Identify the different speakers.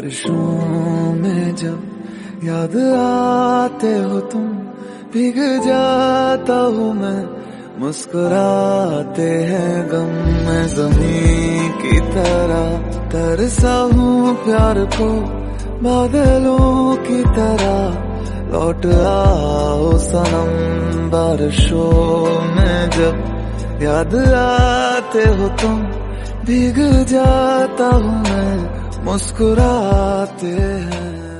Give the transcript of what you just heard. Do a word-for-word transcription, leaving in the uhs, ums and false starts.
Speaker 1: बारिशों में जब याद आते हो तुम, भीग जाता हूँ मैं, मुस्कुराते हैं गम में ज़मीं की तरह। तरसा हूँ प्यार को बादलों की तरह, लौट आओ सनम बारिशों में जब याद आते हो तुम, भीग जाता हूँ मैं, मुस्कुराते हैं।